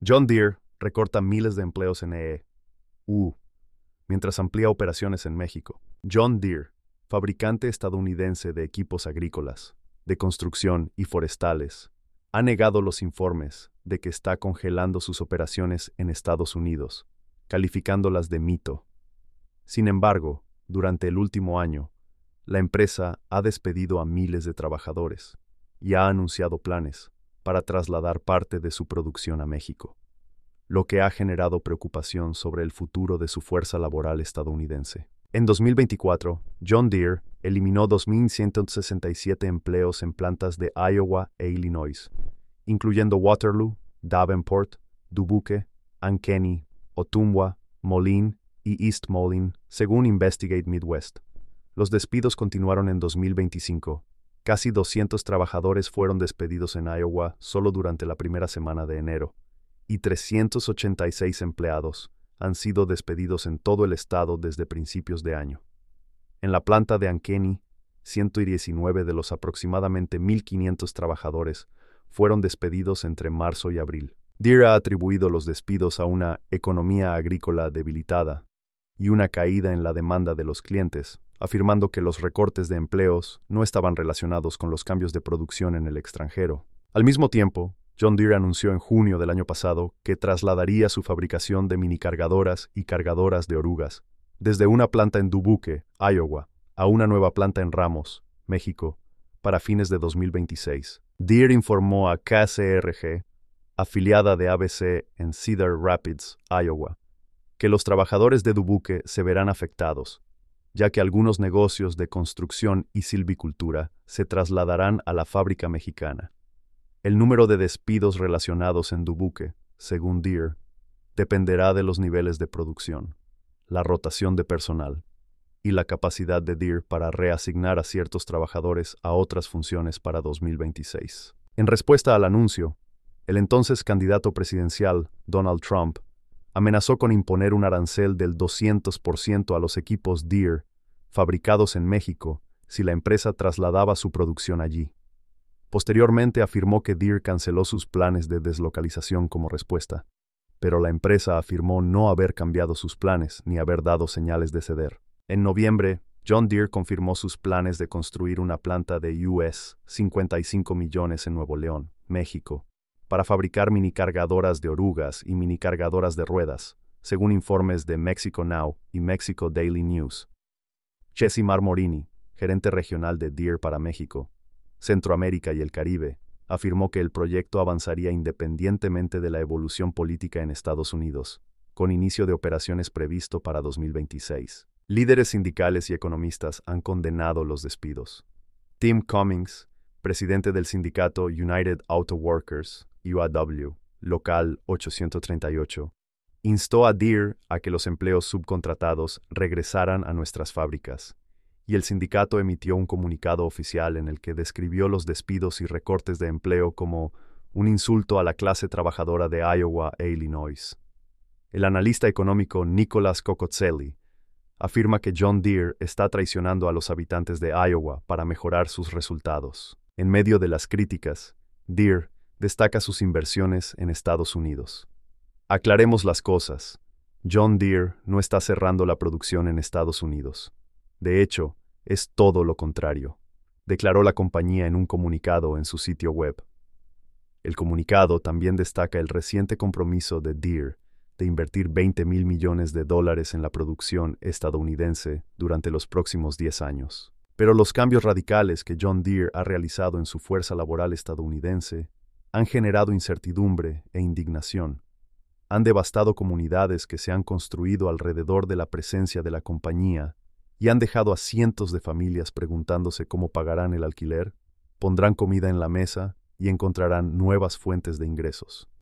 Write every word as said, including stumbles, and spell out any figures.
John Deere recorta miles de empleos en E U, mientras amplía operaciones en México. John Deere, fabricante estadounidense de equipos agrícolas, de construcción y forestales, ha negado los informes de que está congelando sus operaciones en Estados Unidos, calificándolas de mito. Sin embargo, durante el último año, la empresa ha despedido a miles de trabajadores y ha anunciado planes para trasladar parte de su producción a México, lo que ha generado preocupación sobre el futuro de su fuerza laboral estadounidense. En dos mil veinticuatro, John Deere eliminó dos mil ciento sesenta y siete empleos en plantas de Iowa e Illinois, incluyendo Waterloo, Davenport, Dubuque, Ankeny, Ottumwa, Moline y East Moline, según Investigate Midwest. Los despidos continuaron en dos mil veinticinco. Casi doscientos trabajadores fueron despedidos en Iowa solo durante la primera semana de enero, y trescientos ochenta y seis empleados han sido despedidos en todo el estado desde principios de año. En la planta de Ankeny, ciento diecinueve de los aproximadamente mil quinientos trabajadores fueron despedidos entre marzo y abril. Deere ha atribuido los despidos a una economía agrícola debilitada y una caída en la demanda de los clientes, afirmando que los recortes de empleos no estaban relacionados con los cambios de producción en el extranjero. Al mismo tiempo, John Deere anunció en junio del año pasado que trasladaría su fabricación de minicargadoras y cargadoras de orugas desde una planta en Dubuque, Iowa, a una nueva planta en Ramos, México, para fines de dos mil veintiséis. Deere informó a K C R G, afiliada de A B C en Cedar Rapids, Iowa, que los trabajadores de Dubuque se verán afectados, ya que algunos negocios de construcción y silvicultura se trasladarán a la fábrica mexicana. El número de despidos relacionados en Dubuque, según Deere, dependerá de los niveles de producción, la rotación de personal y la capacidad de Deere para reasignar a ciertos trabajadores a otras funciones para dos mil veintiséis. En respuesta al anuncio, el entonces candidato presidencial, Donald Trump, amenazó con imponer un arancel del doscientos por ciento a los equipos Deere fabricados en México si la empresa trasladaba su producción allí. Posteriormente afirmó que Deere canceló sus planes de deslocalización como respuesta, pero la empresa afirmó no haber cambiado sus planes ni haber dado señales de ceder. En noviembre, John Deere confirmó sus planes de construir una planta de U S cincuenta y cinco millones en Nuevo León, México, para fabricar minicargadoras de orugas y minicargadoras de ruedas, según informes de Mexico Now y Mexico Daily News. Jesse Marmorini, gerente regional de Deere para México, Centroamérica y el Caribe, afirmó que el proyecto avanzaría independientemente de la evolución política en Estados Unidos, con inicio de operaciones previsto para dos mil veintiséis. Líderes sindicales y economistas han condenado los despidos. Tim Cummings, presidente del sindicato United Auto Workers, U A W, local ochocientos treinta y ocho, instó a Deere a que los empleos subcontratados regresaran a nuestras fábricas, y el sindicato emitió un comunicado oficial en el que describió los despidos y recortes de empleo como un insulto a la clase trabajadora de Iowa e Illinois. El analista económico Nicholas Cocozzelli afirma que John Deere está traicionando a los habitantes de Iowa para mejorar sus resultados. En medio de las críticas, Deere destaca sus inversiones en Estados Unidos. Aclaremos las cosas. John Deere no está cerrando la producción en Estados Unidos. De hecho, es todo lo contrario, declaró la compañía en un comunicado en su sitio web. El comunicado también destaca el reciente compromiso de Deere de invertir veinte mil millones de dólares en la producción estadounidense durante los próximos diez años. Pero los cambios radicales que John Deere ha realizado en su fuerza laboral estadounidense han generado incertidumbre e indignación. Han devastado comunidades que se han construido alrededor de la presencia de la compañía y han dejado a cientos de familias preguntándose cómo pagarán el alquiler, pondrán comida en la mesa y encontrarán nuevas fuentes de ingresos.